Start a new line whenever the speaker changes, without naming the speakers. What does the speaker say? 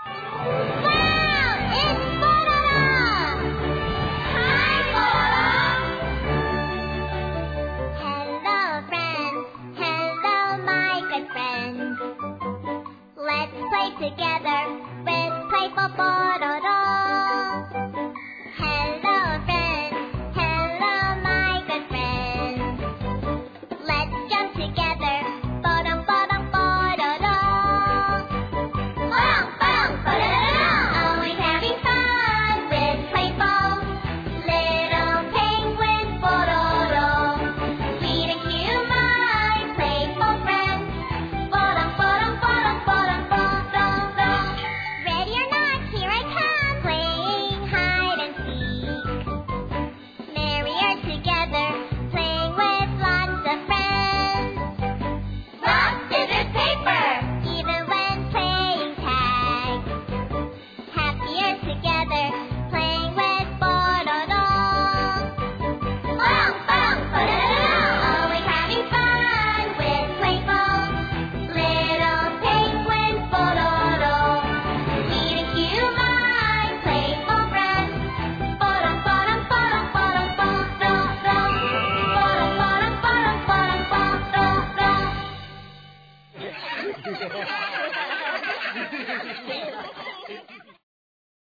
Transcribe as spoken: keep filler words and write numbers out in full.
Wow! It's Banana! Hi, Banana! Hello, friends. Hello, my good friends. Let's play together with Playful Banana.